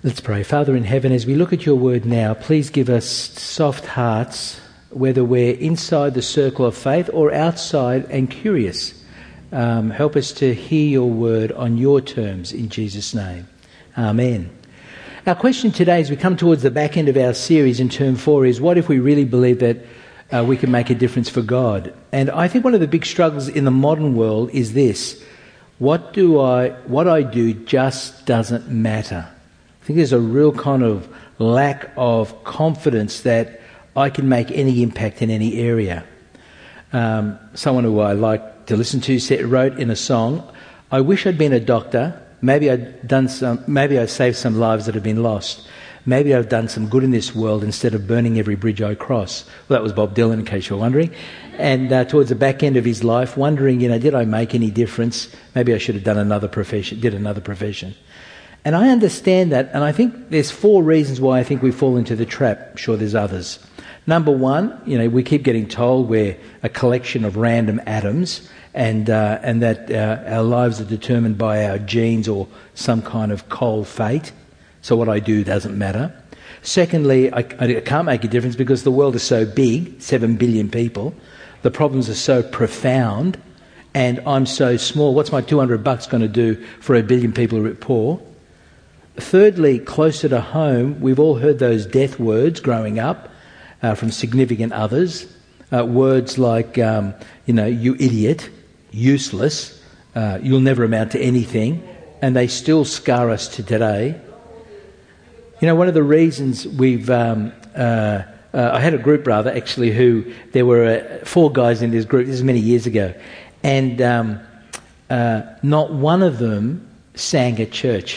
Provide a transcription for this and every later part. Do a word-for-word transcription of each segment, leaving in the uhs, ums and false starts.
Let's pray. Father in heaven, as we look at your word now, please give us soft hearts, whether we're inside the circle of faith or outside and curious. Um, help us to hear your word on your terms in Jesus' name. Amen. Our question today, as we come towards the back end of our series in term four, is what if we really believe that uh, we can make a difference for God? And I think one of the big struggles in the modern world is this. What do I, what I do just doesn't matter. I think there's a real kind of lack of confidence that I can make any impact in any area. Um, someone who I like to listen to said, wrote in a song, "I wish I'd been a doctor. Maybe I'd done some. Maybe I'd saved some lives that have been lost. Maybe I've done some good in this world instead of burning every bridge I cross." Well, that was Bob Dylan, in case you're wondering. And uh, towards the back end of his life, wondering, you know, did I make any difference? Maybe I should have done another profession. Did another profession. And I understand that, and I think there's four reasons why I think we fall into the trap. I'm sure there's others. Number one, you know, we keep getting told we're a collection of random atoms, and uh, and that uh, our lives are determined by our genes or some kind of cold fate. So what I do doesn't matter. Secondly, I, I can't make a difference because the world is so big, seven billion people. The problems are so profound, and I'm so small. What's my two hundred bucks going to do for a billion people who are poor? Thirdly, closer to home, we've all heard those death words growing up uh, from significant others. Uh, words like, um, you know, you idiot, useless, uh, you'll never amount to anything, and they still scar us to today. You know, one of the reasons we've... Um, uh, uh, I had a group, rather, actually, who... There were uh, four guys in this group, this is many years ago, and um, uh, not one of them sang at church.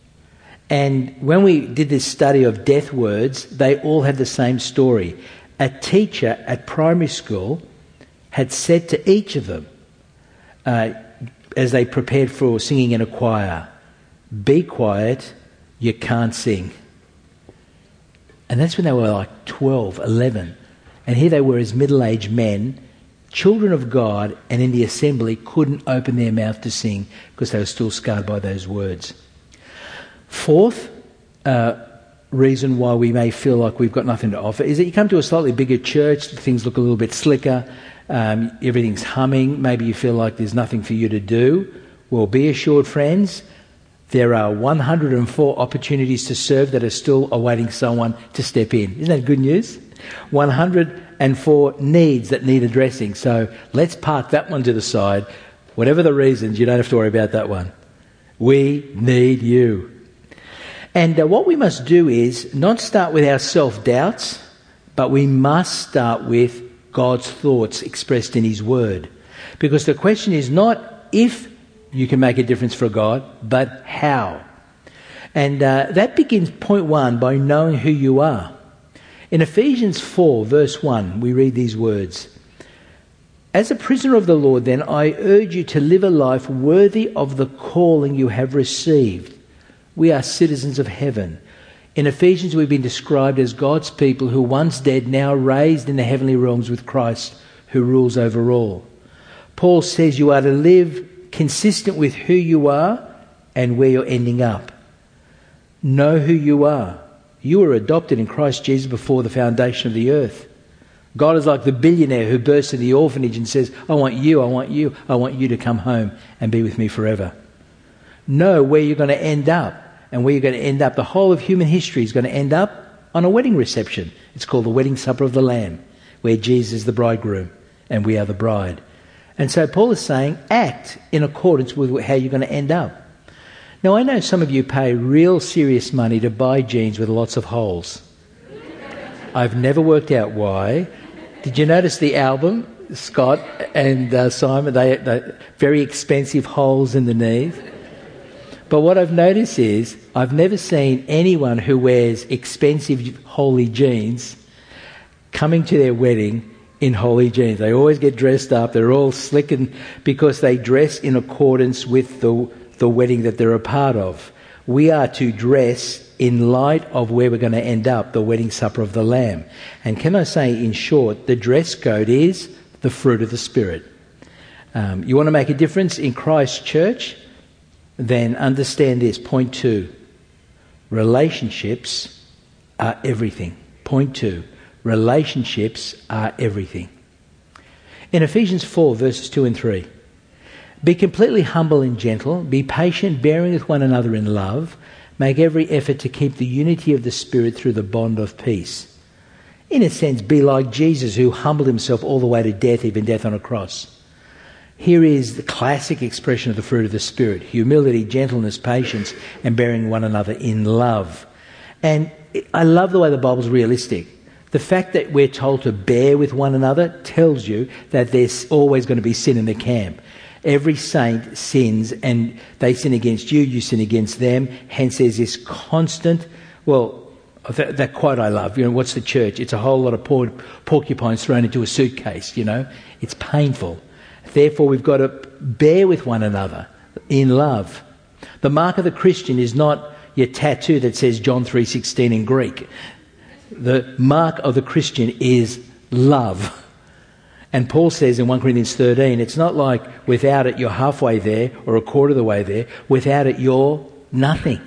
And when we did this study of death words, they all had the same story. A teacher at primary school had said to each of them, uh, as they prepared for singing in a choir, "Be quiet, you can't sing." And that's when they were like twelve, eleven. And here they were as middle-aged men, children of God, and in the assembly couldn't open their mouth to sing because they were still scarred by those words. Fourth uh, reason why we may feel like we've got nothing to offer is that you come to a slightly bigger church, things look a little bit slicker, um, everything's humming, maybe you feel like there's nothing for you to do. Well, be assured, friends, there are one hundred four opportunities to serve that are still awaiting someone to step in. Isn't that good news? one hundred four needs that need addressing. So let's park that one to the side. Whatever the reasons, you don't have to worry about that one. We need you. And uh, what we must do is not start with our self-doubts, but we must start with God's thoughts expressed in his word. Because the question is not if you can make a difference for God, but how. And uh, that begins, point one, by knowing who you are. In Ephesians four, verse one, we read these words. "As a prisoner of the Lord, then, I urge you to live a life worthy of the calling you have received." We are citizens of heaven. In Ephesians, we've been described as God's people who once dead, now raised in the heavenly realms with Christ, who rules over all. Paul says you are to live consistent with who you are and where you're ending up. Know who you are. You were adopted in Christ Jesus before the foundation of the earth. God is like the billionaire who bursts into the orphanage and says, I want you, I want you, I want you to come home and be with me forever. Know where you're going to end up. And where you're going to end up, the whole of human history is going to end up on a wedding reception. It's called the wedding supper of the Lamb, where Jesus is the bridegroom and we are the bride. And so Paul is saying, act in accordance with how you're going to end up. Now, I know some of you pay real serious money to buy jeans with lots of holes. I've never worked out why. Did you notice the album, Scott and uh, Simon? They, they very expensive holes in the knees. But what I've noticed is I've never seen anyone who wears expensive holy jeans coming to their wedding in holy jeans. They always get dressed up. They're all slick and because they dress in accordance with the, the wedding that they're a part of. We are to dress in light of where we're going to end up, the wedding supper of the Lamb. And can I say, in short, the dress code is the fruit of the Spirit. Um, you want to make a difference in Christ's church? Then understand this, point two. Relationships are everything. Point two, relationships are everything. In Ephesians four, verses two and three, be completely humble and gentle, be patient, bearing with one another in love, make every effort to keep the unity of the Spirit through the bond of peace. In a sense, be like Jesus, who humbled himself all the way to death, even death on a cross. Here is the classic expression of the fruit of the Spirit: humility, gentleness, patience, and bearing one another in love. And I love the way the Bible's realistic. The fact that we're told to bear with one another tells you that there's always going to be sin in the camp. Every saint sins, and they sin against you, you sin against them. Hence there's this constant, well, that, that quote I love, you know, what's the church? It's a whole lot of por- porcupines thrown into a suitcase, you know. It's painful. Therefore, we've got to bear with one another in love. The mark of the Christian is not your tattoo that says John three sixteen in Greek. The mark of the Christian is love. And Paul says in First Corinthians thirteen, it's not like without it you're halfway there or a quarter of the way there. Without it you're nothing.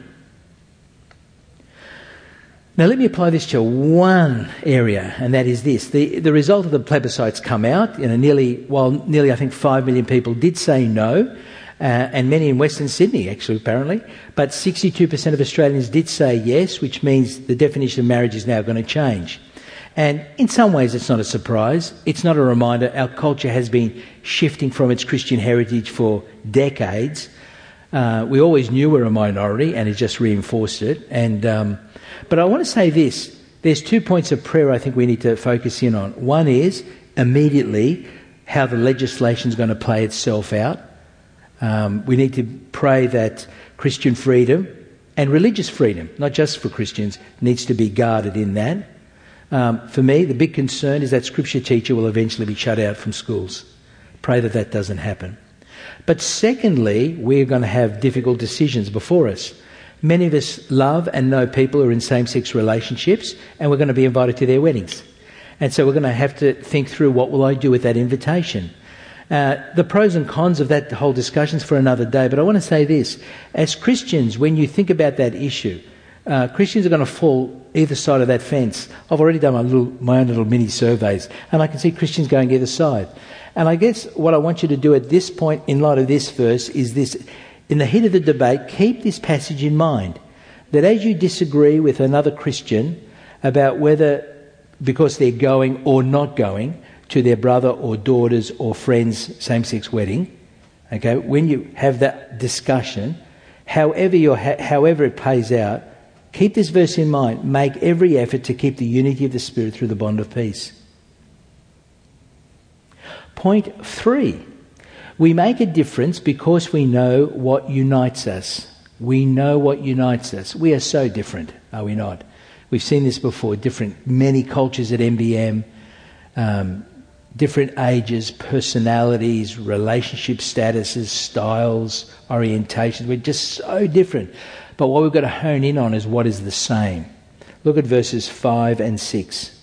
Now let me apply this to one area, and that is this. The, the result of the plebiscites come out. You know, nearly, well, nearly I think five million people did say no, uh, and many in Western Sydney actually apparently. But sixty-two percent of Australians did say yes, which means the definition of marriage is now going to change. And in some ways it's not a surprise. It's not a reminder. Our culture has been shifting from its Christian heritage for decades. Uh, we always knew we were a minority, and it just reinforced it. And um, but I want to say this. There's two points of prayer I think we need to focus in on. One is immediately how the legislation is going to play itself out. Um, we need to pray that Christian freedom and religious freedom, not just for Christians, needs to be guarded in that. Um, for me, the big concern is that Scripture teacher will eventually be shut out from schools. Pray that that doesn't happen. But secondly, we're going to have difficult decisions before us. Many of us love and know people who are in same-sex relationships, and we're going to be invited to their weddings. And so we're going to have to think through, what will I do with that invitation? Uh, the pros and cons of that whole discussion is for another day, but I want to say this. As Christians, when you think about that issue, uh, Christians are going to fall either side of that fence. I've already done my, little, my own little mini surveys, and I can see Christians going either side. And I guess what I want you to do at this point, in light of this verse, is this: in the heat of the debate, keep this passage in mind, that as you disagree with another Christian about whether, because they're going or not going to their brother or daughter's or friend's same-sex wedding, okay, when you have that discussion, however, you're ha- however it plays out, keep this verse in mind. Make every effort to keep the unity of the Spirit through the bond of peace. Point three. We make a difference because we know what unites us. We know what unites us. We are so different, are we not? We've seen this before. Different, many cultures at M B M, um, different ages, personalities, relationship statuses, styles, orientations. We're just so different. But what we've got to hone in on is what is the same. Look at verses five and six.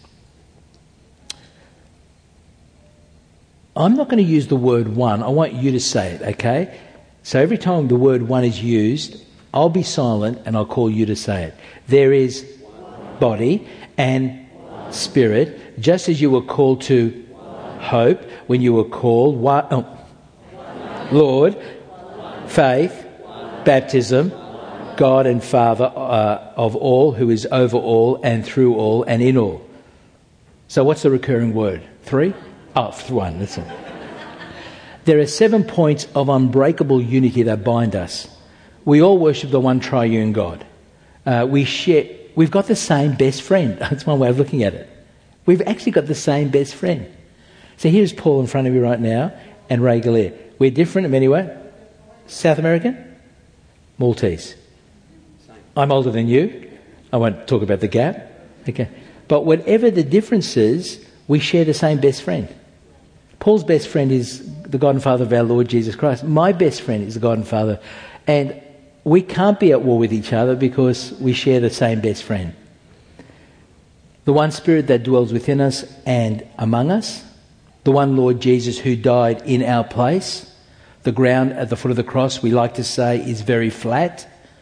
I'm not going to use the word one. I want you to say it, okay? So every time the word one is used, I'll be silent and I'll call you to say it. There is body and spirit, just as you were called to hope when you were called one, oh, Lord, faith, baptism, God and Father uh, of all, who is over all and through all and in all. So what's the recurring word? Three? Oh, one, listen. There are seven points of unbreakable unity that bind us. We all worship the one triune God. Uh, we share, we've got the same best friend. That's one way of looking at it. We've actually got the same best friend. So here's Paul in front of you right now, and Ray Galea. We're different in many ways. South American? Maltese. I'm older than you. I won't talk about the gap. Okay. But whatever the difference is, we share the same best friend. Paul's best friend is the God and Father of our Lord Jesus Christ. My best friend is the God and Father. And we can't be at war with each other because we share the same best friend. The one Spirit that dwells within us and among us. The one Lord Jesus who died in our place. The ground at the foot of the cross, we like to say, is very flat.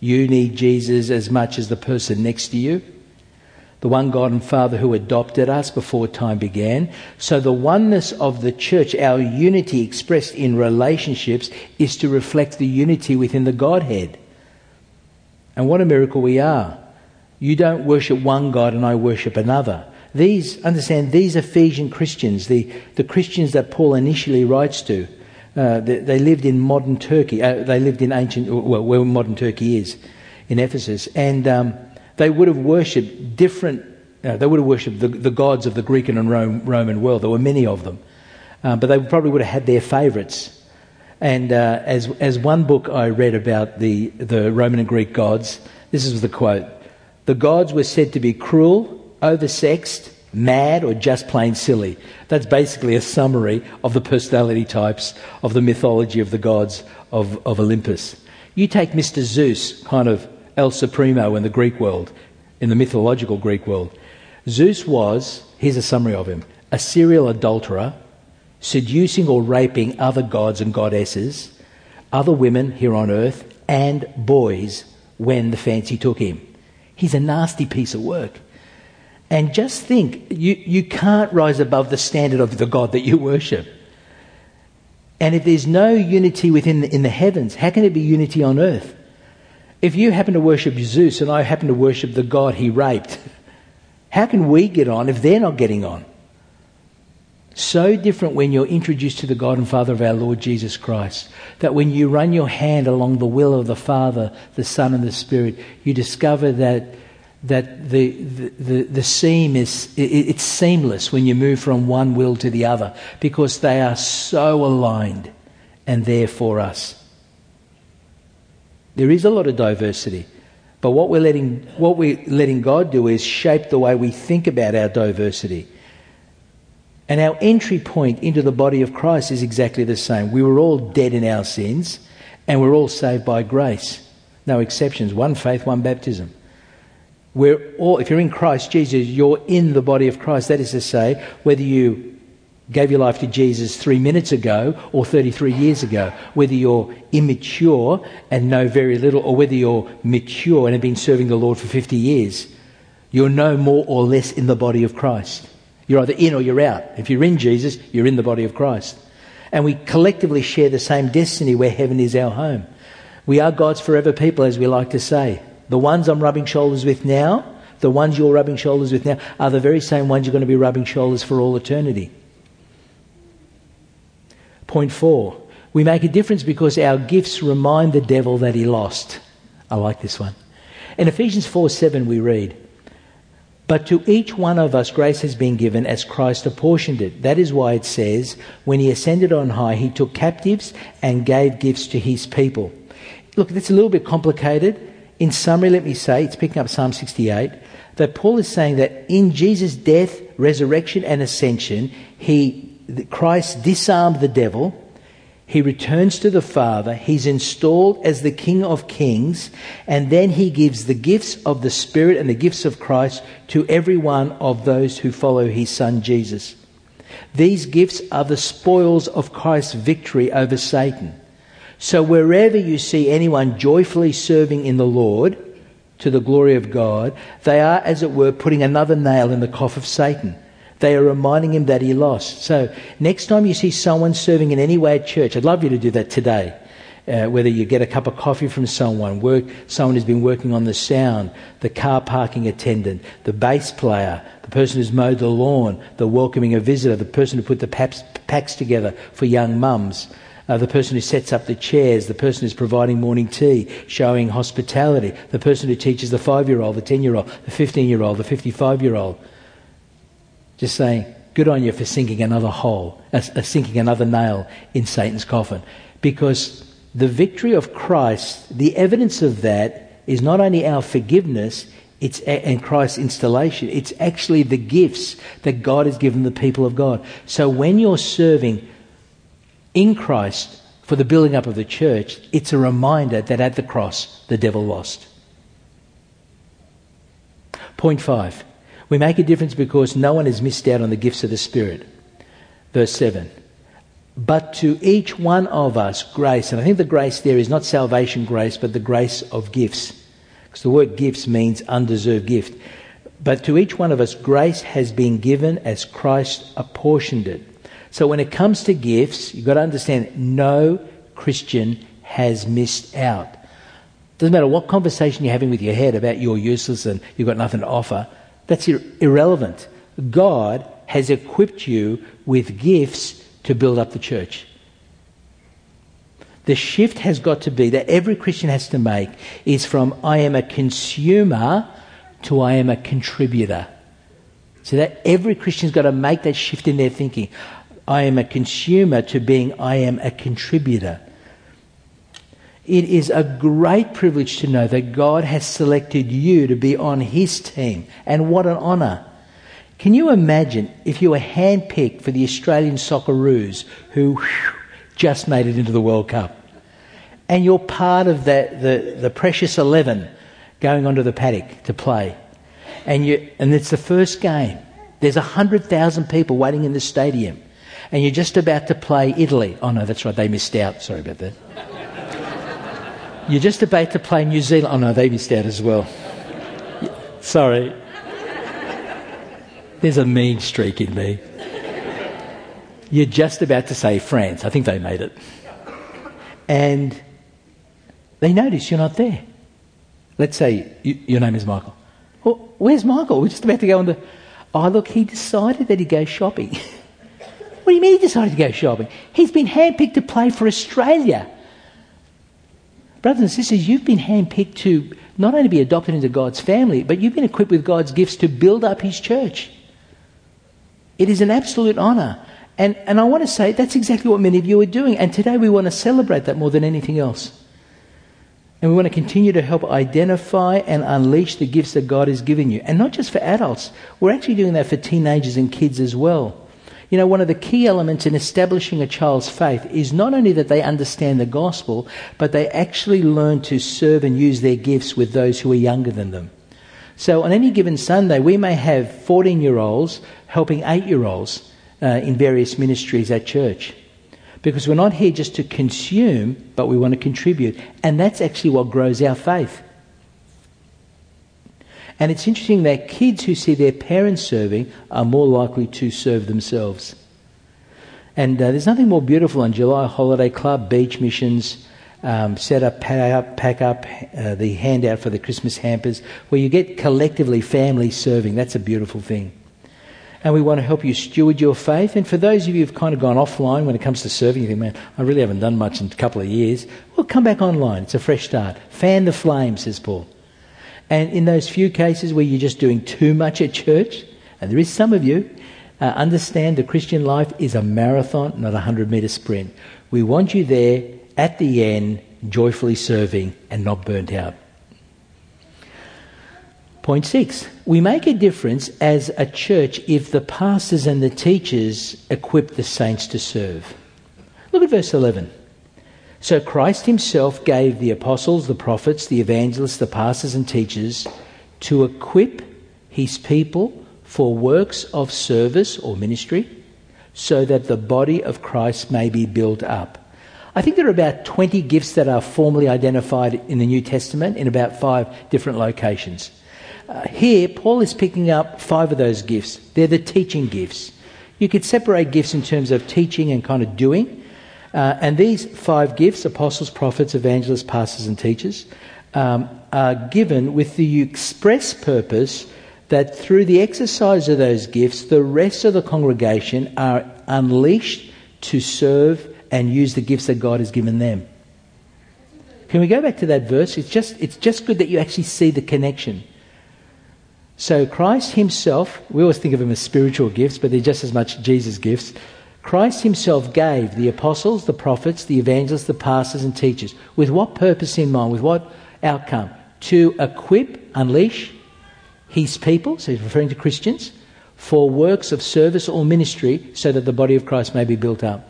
You need Jesus as much as the person next to you. The one God and Father who adopted us before time began. So the oneness of the church, our unity expressed in relationships, is to reflect the unity within the Godhead. And what a miracle we are. You don't worship one God and I worship another. These, understand, these Ephesian Christians, the, the Christians that Paul initially writes to, uh, they, they lived in modern Turkey. Uh, they lived in ancient, well, where modern Turkey is, in Ephesus. And um, they would have worshipped different, uh, they would have worshipped the, the gods of the Greek and Rome, Roman world. There were many of them. Uh, but they probably would have had their favourites. And uh, as as one book I read about the, the Roman and Greek gods, this is the quote. The gods were said to be cruel, oversexed, mad, or just plain silly. That's basically a summary of the personality types of the mythology of the gods of, of Olympus. You take Mister Zeus, kind of El Supremo in the Greek world, in the mythological Greek world. Zeus was, here's a summary of him, a serial adulterer, seducing or raping other gods and goddesses, other women here on earth, and boys when the fancy took him. He's a nasty piece of work. And just think, you, you can't rise above the standard of the God that you worship. And if there's no unity within the, in the heavens, how can there be unity on earth? If you happen to worship Zeus and I happen to worship the God he raped, how can we get on if they're not getting on? So different when you're introduced to the God and Father of our Lord Jesus Christ, that when you run your hand along the will of the Father, the Son and the Spirit, you discover that that the the, the, the seam is, it, it's seamless when you move from one will to the other, because they are so aligned and there for us. There is a lot of diversity, but what we're letting what we're letting God do is shape the way we think about our diversity. And our entry point into the body of Christ is exactly the same. We were all dead in our sins, and we're all saved by grace. No exceptions. One faith, one baptism. We're all, if you're in Christ Jesus, you're in the body of Christ. That is to say, whether you gave your life to Jesus three minutes ago or thirty-three years ago, whether you're immature and know very little, or whether you're mature and have been serving the Lord for fifty years, you're no more or less in the body of Christ. You're either in or you're out. If you're in Jesus, you're in the body of Christ. And we collectively share the same destiny where heaven is our home. We are God's forever people, as we like to say. The ones I'm rubbing shoulders with now, the ones you're rubbing shoulders with now, are the very same ones you're going to be rubbing shoulders for all eternity. Point four. We make a difference because our gifts remind the devil that he lost. I like this one. In Ephesians four seven we read, "But to each one of us grace has been given as Christ apportioned it. That is why it says, when he ascended on high, he took captives and gave gifts to his people." Look, that's a little bit complicated. In summary, let me say, it's picking up Psalm sixty-eight, that Paul is saying that in Jesus' death, resurrection and ascension, he, Christ disarmed the devil. He returns to the Father. He's installed as the King of Kings. And then he gives the gifts of the Spirit and the gifts of Christ to every one of those who follow his Son Jesus. These gifts are the spoils of Christ's victory over Satan. So wherever you see anyone joyfully serving in the Lord to the glory of God, they are, as it were, putting another nail in the coffin of Satan. They are reminding him that he lost. So next time you see someone serving in any way at church, I'd love you to do that today. Uh, whether you get a cup of coffee from someone, work, someone who's been working on the sound, the car parking attendant, the bass player, the person who's mowed the lawn, the welcoming a visitor, the person who put the paps, packs together for young mums, uh, the person who sets up the chairs, the person who's providing morning tea, showing hospitality, the person who teaches the five-year-old, the ten-year-old, the fifteen-year-old, the fifty-five-year-old. Just saying, good on you for sinking another hole, uh, sinking another nail in Satan's coffin. Because the victory of Christ, the evidence of that is not only our forgiveness it's and Christ's installation, it's actually the gifts that God has given the people of God. So when you're serving in Christ for the building up of the church, it's a reminder that at the cross the devil lost. Point five. We make a difference because no one has missed out on the gifts of the Spirit. Verse seven. But to each one of us, grace, and I think the grace there is not salvation grace, but the grace of gifts. Because the word gifts means undeserved gift. But to each one of us, grace has been given as Christ apportioned it. So when it comes to gifts, you've got to understand, no Christian has missed out. Doesn't matter what conversation you're having with your head about you're useless and you've got nothing to offer. That's ir- irrelevant. God has equipped you with gifts to build up the church. The shift has got to be that every Christian has to make is from I am a consumer to I am a contributor. So that every Christian's got to make that shift in their thinking. I am a consumer to being I am a contributor. It is a great privilege to know that God has selected you to be on his team. And what an honour. Can you imagine if you were handpicked for the Australian Socceroos who whew, just made it into the World Cup, and you're part of the, the, the precious eleven going onto the paddock to play, and you and it's the first game. There's one hundred thousand people waiting in the stadium, and you're just about to play Italy. Oh no, that's right, they missed out. Sorry about that. You're just about to play New Zealand. Oh no, they missed out as well. Sorry. There's a mean streak in me. You're just about to say France. I think they made it. And they notice you're not there. Let's say you, your name is Michael. Well, where's Michael? We're just about to go on the... Oh, look, he decided that he'd go shopping. What do you mean he decided to go shopping? He's been handpicked to play for Australia. Brothers and sisters, you've been handpicked to not only be adopted into God's family, but you've been equipped with God's gifts to build up his church. It is an absolute honour. And, and I want to say that's exactly what many of you are doing. And today we want to celebrate that more than anything else. And we want to continue to help identify and unleash the gifts that God has given you. And not just for adults. We're actually doing that for teenagers and kids as well. You know, one of the key elements in establishing a child's faith is not only that they understand the gospel, but they actually learn to serve and use their gifts with those who are younger than them. So on any given Sunday, we may have fourteen-year-olds helping eight-year-olds uh, in various ministries at church. Because we're not here just to consume, but we want to contribute. And that's actually what grows our faith. And it's interesting that kids who see their parents serving are more likely to serve themselves. And uh, there's nothing more beautiful on July Holiday Club, beach missions, um, set up, pack up, pack up uh, the handout for the Christmas hampers, where you get collectively families serving. That's a beautiful thing. And we want to help you steward your faith. And for those of you who've kind of gone offline when it comes to serving, you think, man, I really haven't done much in a couple of years. Well, come back online. It's a fresh start. Fan the flame, says Paul. And in those few cases where you're just doing too much at church, and there is some of you, uh, understand the Christian life is a marathon, not a hundred-metre sprint. We want you there at the end, joyfully serving and not burnt out. Point six, we make a difference as a church if the pastors and the teachers equip the saints to serve. Look at verse eleven. So Christ himself gave the apostles, the prophets, the evangelists, the pastors and teachers to equip his people for works of service or ministry so that the body of Christ may be built up. I think there are about twenty gifts that are formally identified in the New Testament in about five different locations. Uh, here, Paul is picking up five of those gifts. They're the teaching gifts. You could separate gifts in terms of teaching and kind of doing. Uh, and these five gifts, apostles, prophets, evangelists, pastors and teachers, um, are given with the express purpose that through the exercise of those gifts, the rest of the congregation are unleashed to serve and use the gifts that God has given them. Can we go back to that verse? It's just, it's just good that you actually see the connection. So Christ himself, we always think of him as spiritual gifts, but they're just as much Jesus gifts. Christ himself gave the apostles, the prophets, the evangelists, the pastors and teachers. With what purpose in mind? With what outcome? To equip, unleash his people, so he's referring to Christians, for works of service or ministry so that the body of Christ may be built up.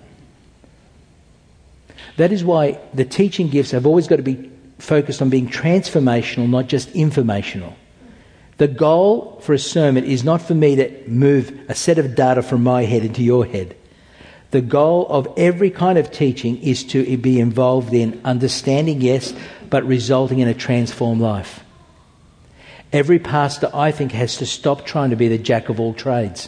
That is why the teaching gifts have always got to be focused on being transformational, not just informational. The goal for a sermon is not for me to move a set of data from my head into your head. The goal of every kind of teaching is to be involved in understanding, yes, but resulting in a transformed life. Every pastor, I think, has to stop trying to be the jack of all trades.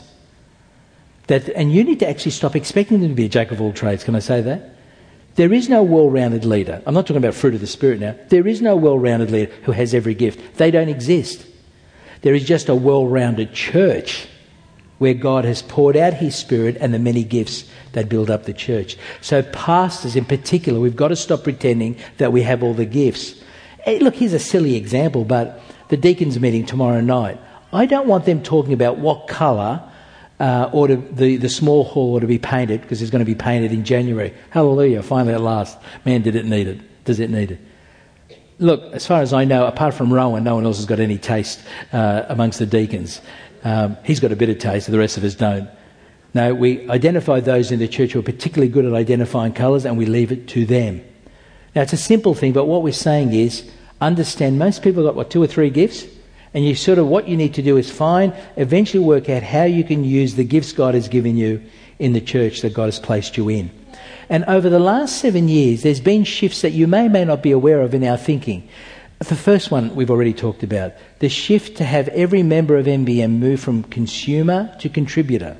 That, and you need to actually stop expecting them to be a jack of all trades. Can I say that? There is no well-rounded leader. I'm not talking about fruit of the Spirit now. There is no well-rounded leader who has every gift. They don't exist. There is just a well-rounded church where God has poured out his Spirit and the many gifts that build up the church. So pastors in particular, we've got to stop pretending that we have all the gifts. Hey, look, here's a silly example, but the deacons meeting tomorrow night, I don't want them talking about what colour uh, ought to, the, the small hall ought to be painted, because it's going to be painted in January. Hallelujah, finally at last. Man, did it need it. Does it need it? Look, as far as I know, apart from Rowan, no one else has got any taste uh, amongst the deacons. Um, he's got a bit of taste, the rest of us don't. No, we identify those in the church who are particularly good at identifying colours, and we leave it to them. Now, it's a simple thing, but what we're saying is, understand most people have got, what, two or three gifts? And you sort of, what you need to do is find, eventually work out how you can use the gifts God has given you in the church that God has placed you in. And over the last seven years, there's been shifts that you may, may not be aware of in our thinking. The first one we've already talked about, the shift to have every member of M B M move from consumer to contributor.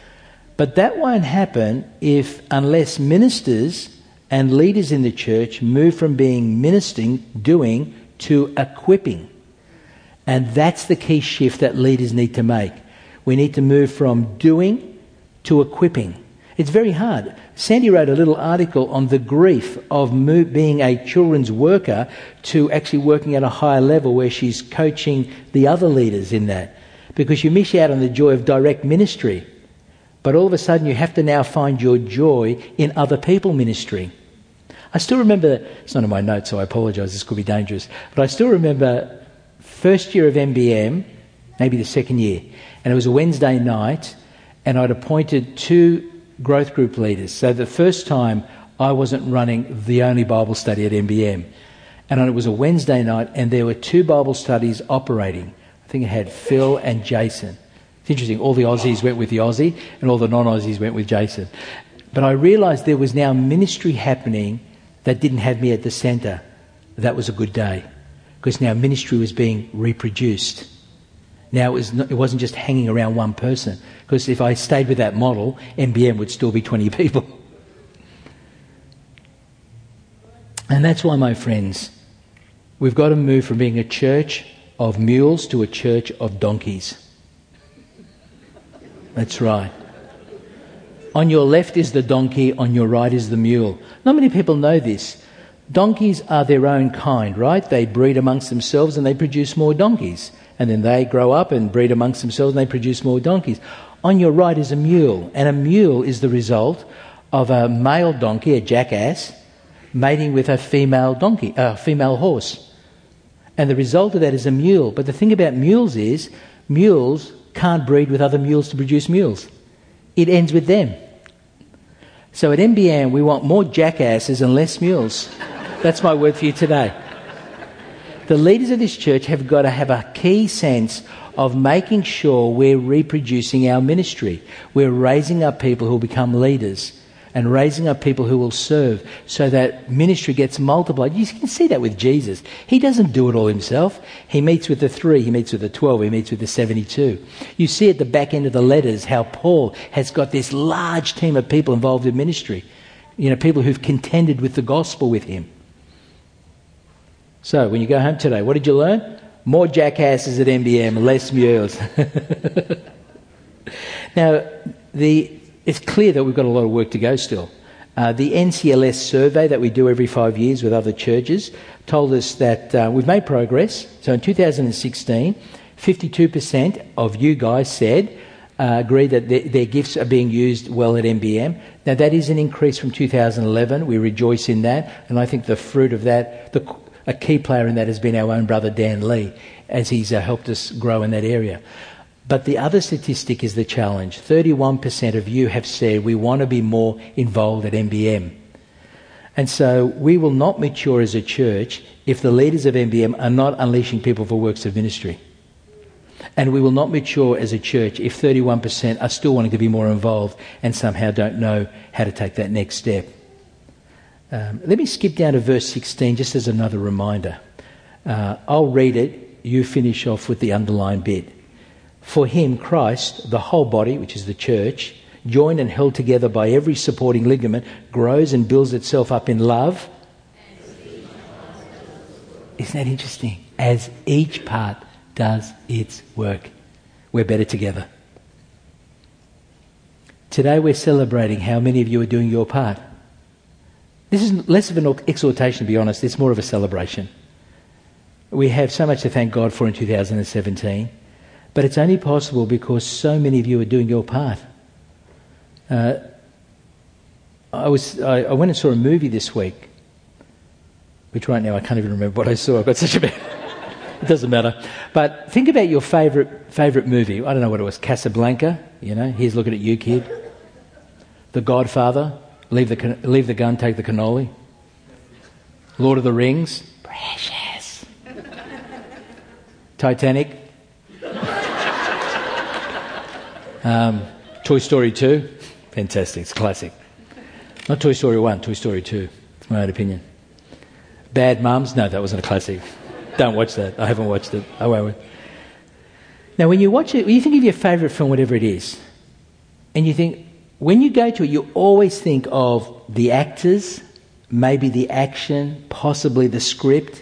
But that won't happen if, unless ministers and leaders in the church move from being ministering, doing, to equipping. And that's the key shift that leaders need to make. We need to move from doing to equipping. It's very hard. Sandy wrote a little article on the grief of move, being a children's worker to actually working at a higher level, where she's coaching the other leaders in that. Because you miss out on the joy of direct ministry. But all of a sudden you have to now find your joy in other people ministry. I still remember, it's not in my notes, so I apologise, this could be dangerous, but I still remember first year of M B M, maybe the second year, and it was a Wednesday night, and I'd appointed two growth group leaders. So the first time I wasn't running the only Bible study at M B M, and it was a Wednesday night, and there were two Bible studies operating. I think it had Phil and Jason. It's interesting, all the Aussies went with the Aussie and all the non-Aussies went with Jason. But I realised there was now ministry happening that didn't have me at the centre. That was a good day, because now ministry was being reproduced. Now it, was not, it wasn't just hanging around one person, because if I stayed with that model, M B M would still be twenty people. And that's why, my friends, we've got to move from being a church of mules to a church of donkeys. That's right. On your left is the donkey, on your right is the mule. Not many people know this. Donkeys are their own kind, right? They breed amongst themselves and they produce more donkeys. And then they grow up and breed amongst themselves and they produce more donkeys. On your right is a mule, and a mule is the result of a male donkey, a jackass, mating with a female donkey, a female horse. And the result of that is a mule. But the thing about mules is, mules can't breed with other mules to produce mules. It ends with them. So at M B M, we want more jackasses and less mules. That's my word for you today. The leaders of this church have got to have a key sense of making sure we're reproducing our ministry. We're raising up people who will become leaders and raising up people who will serve, so that ministry gets multiplied. You can see that with Jesus. He doesn't do it all himself. He meets with the three, he meets with the twelve, he meets with the seventy-two. You see at the back end of the letters how Paul has got this large team of people involved in ministry. You know, people who've contended with the gospel with him. So, when you go home today, what did you learn? More jackasses at M B M, less mules. Now, the... It's clear that we've got a lot of work to go still. Uh, the N C L S survey that we do every five years with other churches told us that uh, we've made progress. So in two thousand sixteen, fifty-two percent of you guys said, uh, agree that th- their gifts are being used well at M B M. Now that is an increase from two thousand eleven. We rejoice in that. And I think the fruit of that, the, a key player in that has been our own brother Dan Lee, as he's uh, helped us grow in that area. But the other statistic is the challenge. thirty-one percent of you have said we want to be more involved at M B M. And so we will not mature as a church if the leaders of M B M are not unleashing people for works of ministry. And we will not mature as a church if thirty-one percent are still wanting to be more involved and somehow don't know how to take that next step. Um, let me skip down to verse sixteen just as another reminder. Uh, I'll read it, you finish off with the underlined bit. For him, Christ, the whole body, which is the church, joined and held together by every supporting ligament, grows and builds itself up in love. Isn't that interesting? As each part does its work, we're better together. Today we're celebrating how many of you are doing your part. This is less of an exhortation, to be honest. It's more of a celebration. We have so much to thank God for in two thousand seventeen, but it's only possible because so many of you are doing your part. Uh, I was I, I went and saw a movie this week, which right now I can't even remember what I saw. I've got such a bad... It doesn't matter. But think about your favourite favourite movie. I don't know what it was. Casablanca, you know. Here's looking at you, kid. The Godfather. Leave the leave the gun, take the cannoli. Lord of the Rings. Precious. Titanic. um, Toy Story two. Fantastic. It's classic. Not Toy Story one, Toy Story two. It's my own opinion. Bad Mums. No, that wasn't a classic. Don't watch that. I haven't watched it. I won't. Now, when you watch it, when you think of your favourite film, whatever it is, and you think, when you go to it, you always think of the actors, maybe the action, possibly the script,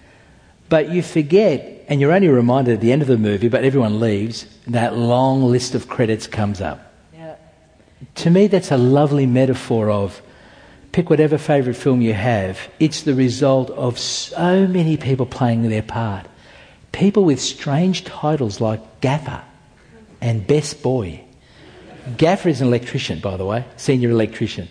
but you forget, and you're only reminded at the end of the movie, but everyone leaves, that long list of credits comes up. Now, to me, that's a lovely metaphor of, pick whatever favourite film you have, it's the result of so many people playing their part. People with strange titles like Gaffer and Best Boy. Gaffer is an electrician, by the way, senior electrician.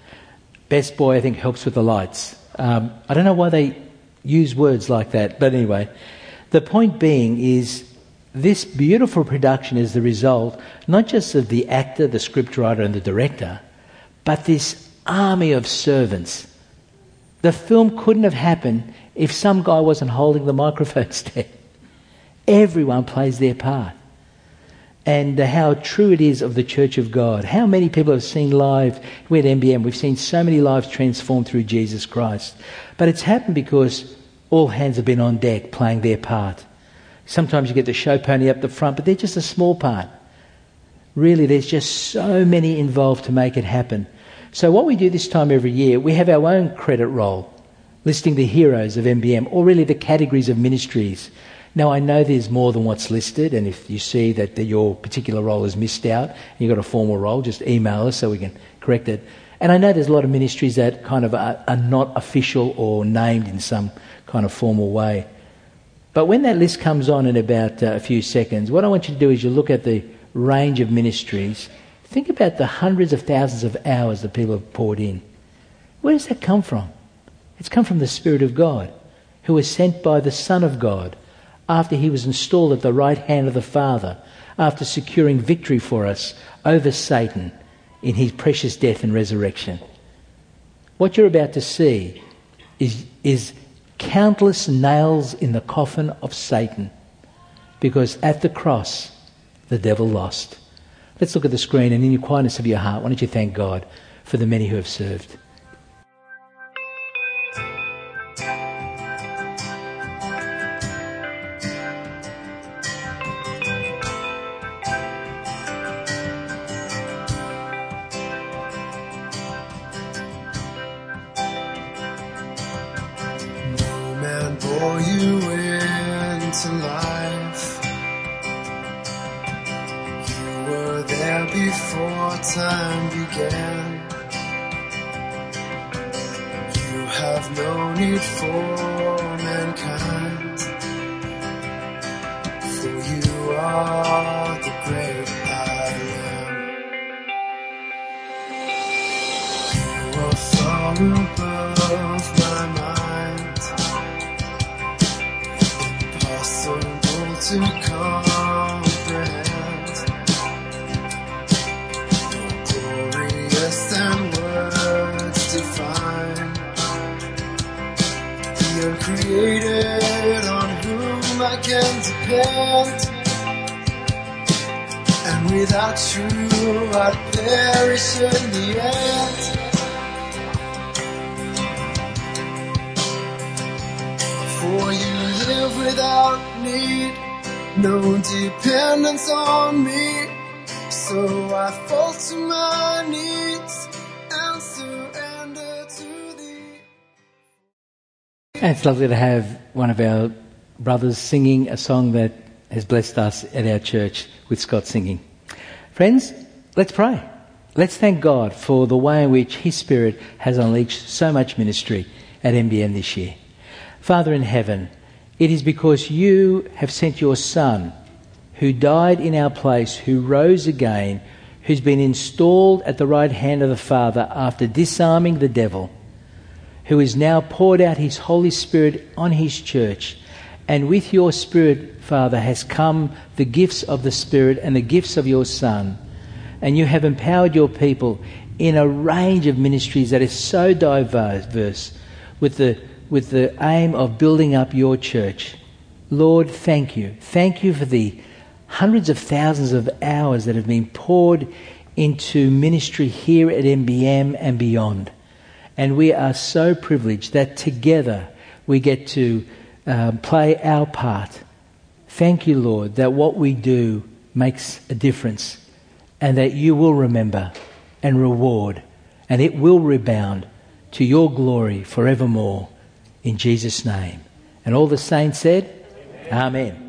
Best Boy, I think, helps with the lights. Um, I don't know why they use words like that, but anyway. The point being is this beautiful production is the result not just of the actor, the scriptwriter and the director, but this army of servants. The film couldn't have happened if some guy wasn't holding the microphone stand. Everyone plays their part. And uh, how true it is of the Church of God. How many people have seen lives, we're at M B M, we've seen so many lives transformed through Jesus Christ. But it's happened because all hands have been on deck playing their part. Sometimes you get the show pony up the front, but they're just a small part. Really, there's just so many involved to make it happen. So what we do this time every year, we have our own credit roll, listing the heroes of M B M, or really the categories of ministries. Now, I know there's more than what's listed, and if you see that the, your particular role is missed out, and you've got a formal role, just email us so we can correct it. And I know there's a lot of ministries that kind of are, are not official or named in some kind of formal way. But when that list comes on in about uh, a few seconds, what I want you to do is you look at the range of ministries. Think about the hundreds of thousands of hours that people have poured in. Where does that come from? It's come from the Spirit of God, who was sent by the Son of God, after he was installed at the right hand of the Father, after securing victory for us over Satan in his precious death and resurrection. What you're about to see is, is countless nails in the coffin of Satan, because at the cross, the devil lost. Let's look at the screen, and in your quietness of your heart, why don't you thank God for the many who have served. Bore you into life. You were there before time began. You have no need for mankind, for you are the great I am. You are far above my mind, to comprehend. You're glorious than words define. The uncreated on whom I can depend. And without you, I'd perish in the end. For you live without need, no dependence on me. So I fall to my knees and surrender to thee. And it's lovely to have one of our brothers singing a song that has blessed us at our church with Scott singing. Friends, let's pray. Let's thank God for the way in which His Spirit has unleashed so much ministry at M B M this year. Father in heaven, it is because you have sent your Son, who died in our place, who rose again, who's been installed at the right hand of the Father after disarming the devil, who has now poured out His Holy Spirit on His church. And with your Spirit, Father, has come the gifts of the Spirit and the gifts of your Son. And you have empowered your people in a range of ministries that is so diverse with the, with the aim of building up your church. Lord, thank you. Thank you for the hundreds of thousands of hours that have been poured into ministry here at M B M and beyond. And we are so privileged that together we get to um, play our part. Thank you, Lord, that what we do makes a difference and that you will remember and reward and it will rebound to your glory forevermore. In Jesus' name. And all the saints said, Amen. Amen.